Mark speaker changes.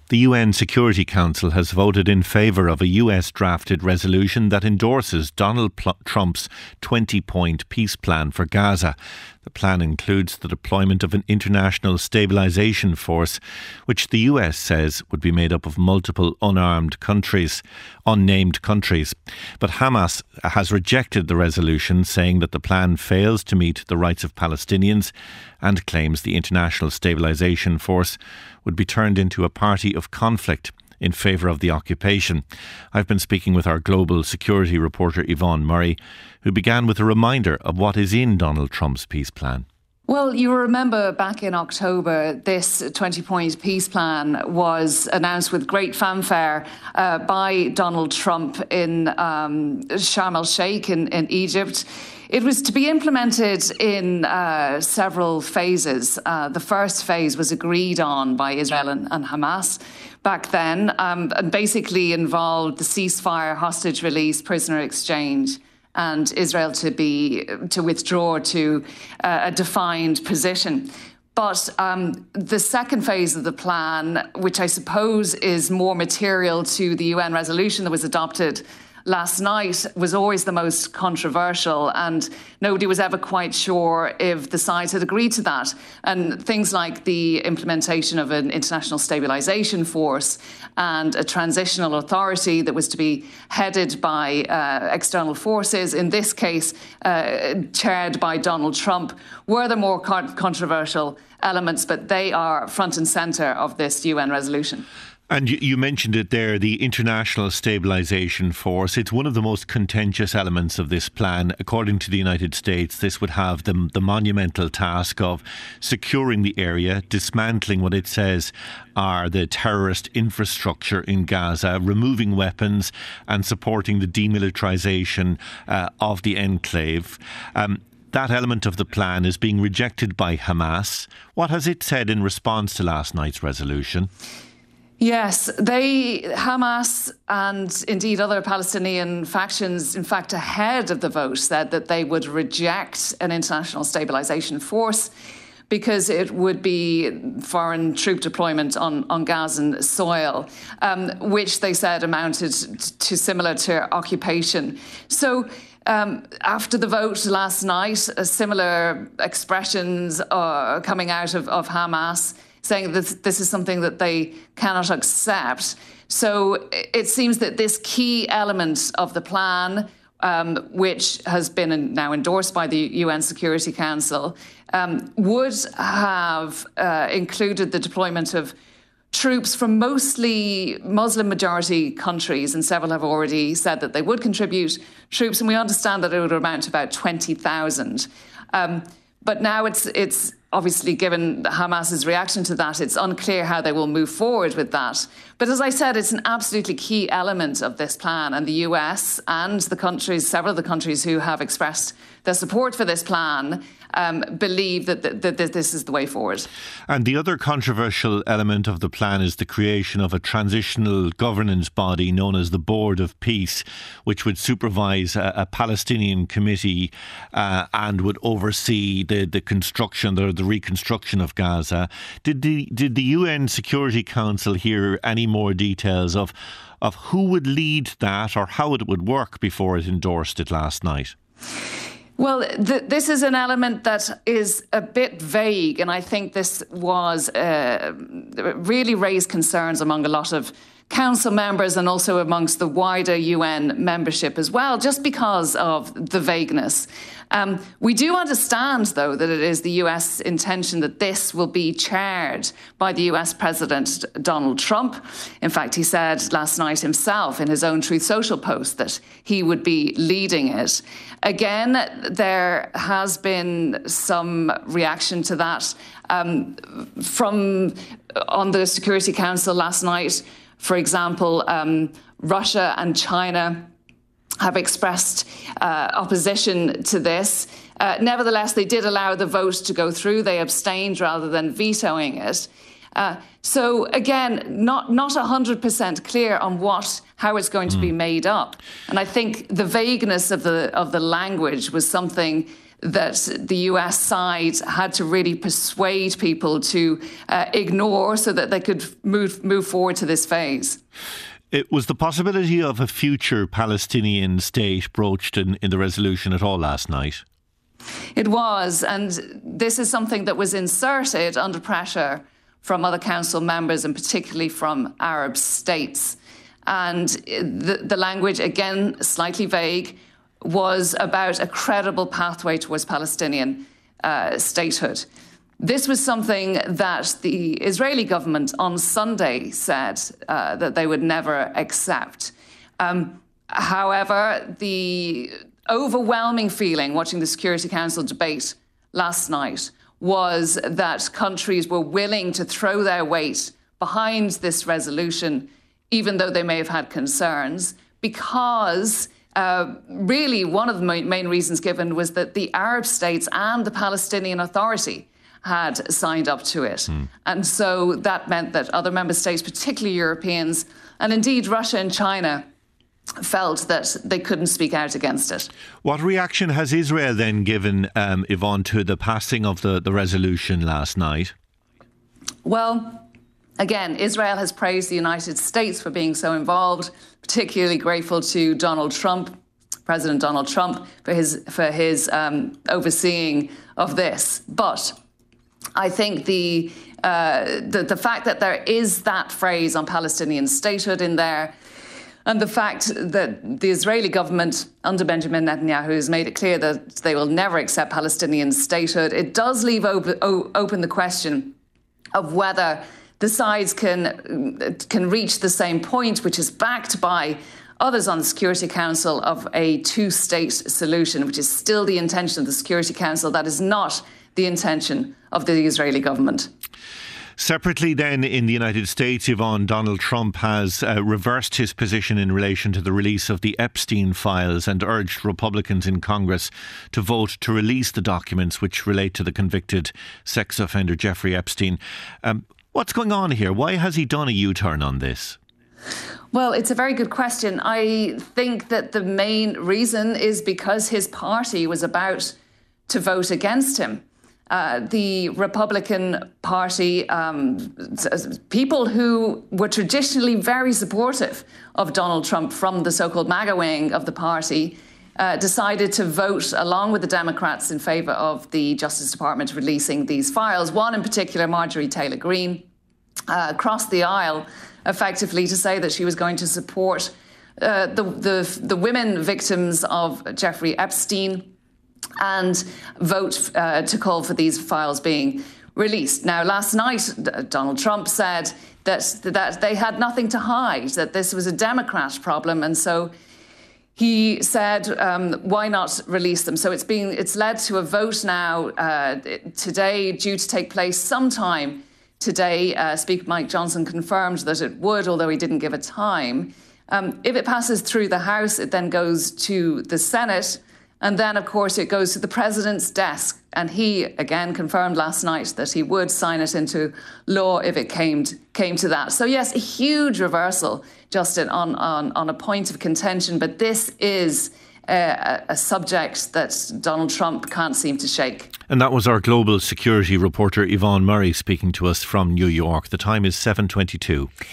Speaker 1: The UN Security Council has voted in favour of a US-drafted resolution that endorses Donald Trump's 20-point peace plan for Gaza. The plan includes the deployment of an international stabilisation force, which the US says would be made up of multiple unnamed countries. But Hamas has rejected the resolution, saying that the plan fails to meet the rights of Palestinians and claims the international stabilisation force would be turned into a party of conflict in favour of the occupation. I've been speaking with our global security reporter Yvonne Murray, who began with a reminder of what is in Donald Trump's peace plan.
Speaker 2: Well, you remember back in October, this 20-point peace plan was announced with great fanfare by Donald Trump in Sharm el-Sheikh in Egypt. It was to be implemented in several phases. The first phase was agreed on by Israel and Hamas back then, and basically involved the ceasefire, hostage release, prisoner exchange, and Israel to withdraw to a defined position. But the second phase of the plan, which I suppose is more material to the UN resolution that was adopted last night, was always the most controversial, and nobody was ever quite sure if the sides had agreed to that. And things like the implementation of an international stabilisation force and a transitional authority that was to be headed by external forces, in this case chaired by Donald Trump, were the more controversial elements, but they are front and centre of this UN resolution.
Speaker 1: And you mentioned it there, the International Stabilisation Force. It's one of the most contentious elements of this plan. According to the United States, this would have the monumental task of securing the area, dismantling what it says are the terrorist infrastructure in Gaza, removing weapons and supporting the demilitarisation of the enclave. That element of the plan is being rejected by Hamas. What has it said in response to last night's resolution?
Speaker 2: Yes, Hamas and indeed other Palestinian factions, in fact, ahead of the vote, said that they would reject an international stabilisation force because it would be foreign troop deployment on Gazan soil, which they said amounted to similar to occupation. So after the vote last night, similar expressions are coming out of Hamas, saying that this is something that they cannot accept. So it seems that this key element of the plan, which has been now endorsed by the UN Security Council, would have included the deployment of troops from mostly Muslim-majority countries, and several have already said that they would contribute troops, and we understand that it would amount to about 20,000. But now it's obviously, given Hamas's reaction to that, it's unclear how they will move forward with that. But as I said, it's an absolutely key element of this plan, and the US and several of the countries who have expressed their support for this plan believe that this is the way forward.
Speaker 1: And the other controversial element of the plan is the creation of a transitional governance body known as the Board of Peace, which would supervise a Palestinian committee and would oversee the construction or the reconstruction of Gaza. Did the UN Security Council hear any more details of who would lead that or how it would work before it endorsed it last night?
Speaker 2: Well, this is an element that is a bit vague, and I think this was really raised concerns among a lot of council members and also amongst the wider UN membership as well, just because of the vagueness. We do understand, though, that it is the US intention that this will be chaired by the US President Donald Trump. In fact, he said last night himself in his own Truth Social post that he would be leading it. Again, there has been some reaction to that from on the Security Council last night. For example, Russia and China have expressed opposition to this. Nevertheless, they did allow the vote to go through. They abstained rather than vetoing it. So again, not 100% clear on how it's going to be made up. And I think the vagueness of the language was something that the US side had to really persuade people to ignore so that they could move forward to this phase.
Speaker 1: It was the possibility of a future Palestinian state broached in the resolution at all last night?
Speaker 2: It was, and this is something that was inserted under pressure from other council members and particularly from Arab states. And the language, again, slightly vague, was about a credible pathway towards Palestinian statehood. This was something that the Israeli government on Sunday said that they would never accept. However, the overwhelming feeling watching the Security Council debate last night was that countries were willing to throw their weight behind this resolution, even though they may have had concerns, because really one of the main reasons given was that the Arab states and the Palestinian Authority had signed up to it. And so that meant that other member states, particularly Europeans, and indeed Russia and China, felt that they couldn't speak out against it.
Speaker 1: What reaction has Israel then given, Yvonne, to the passing of the resolution last night?
Speaker 2: Well, again, Israel has praised the United States for being so involved, particularly grateful to Donald Trump, President Donald Trump, for his overseeing of this. But I think the fact that there is that phrase on Palestinian statehood in there, and the fact that the Israeli government under Benjamin Netanyahu has made it clear that they will never accept Palestinian statehood, it does leave open the question of whether the sides can reach the same point, which is backed by others on the Security Council, of a two-state solution, which is still the intention of the Security Council. That is not the intention of the Israeli government.
Speaker 1: Separately then, in the United States, Yvonne, Donald Trump has reversed his position in relation to the release of the Epstein files and urged Republicans in Congress to vote to release the documents which relate to the convicted sex offender Jeffrey Epstein. What's going on here? Why has he done a U-turn on this?
Speaker 2: Well, it's a very good question. I think that the main reason is because his party was about to vote against him. The Republican Party, people who were traditionally very supportive of Donald Trump from the so-called MAGA wing of the party, decided to vote along with the Democrats in favour of the Justice Department releasing these files. One in particular, Marjorie Taylor Greene, crossed the aisle effectively to say that she was going to support the women victims of Jeffrey Epstein and vote to call for these files being released. Now, last night, Donald Trump said that they had nothing to hide, that this was a Democrat problem, and so he said, why not release them? So it's led to a vote now today, due to take place sometime today. Speaker Mike Johnson confirmed that it would, although he didn't give a time. If it passes through the House, it then goes to the Senate. And then, of course, it goes to the president's desk. And he, again, confirmed last night that he would sign it into law if it came to that. So, yes, a huge reversal, Justin, on a point of contention. But this is a subject that Donald Trump can't seem to shake.
Speaker 1: And that was our global security reporter, Yvonne Murray, speaking to us from New York. The time is 7:22.